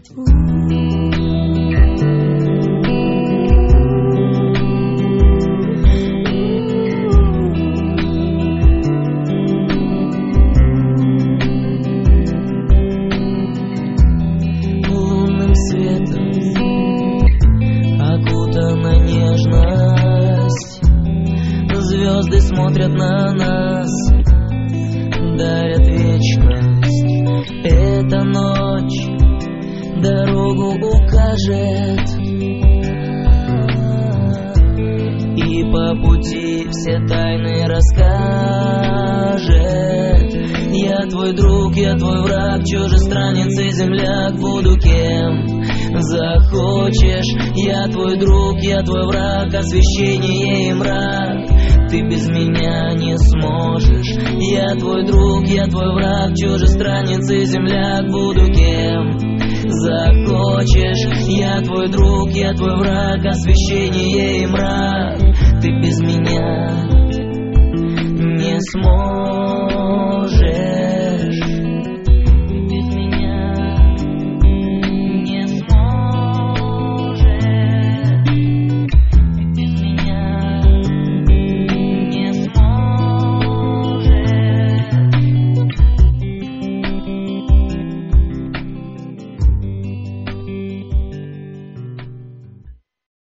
Лунным светом окутана нежность, звезды смотрят на нас, дарят вечность. Эта ночь дорогу укажет, и по пути все тайны расскажет. Я твой друг, я твой враг, чужестранец и земляк, буду кем захочешь. Я твой друг, я твой враг, освещение и мрак, ты без меня не сможешь. Я твой друг, я твой враг, чужестранец и земляк, буду кем захочешь. Я твой друг, я твой враг, освещение и мрак, ты без меня не сможешь.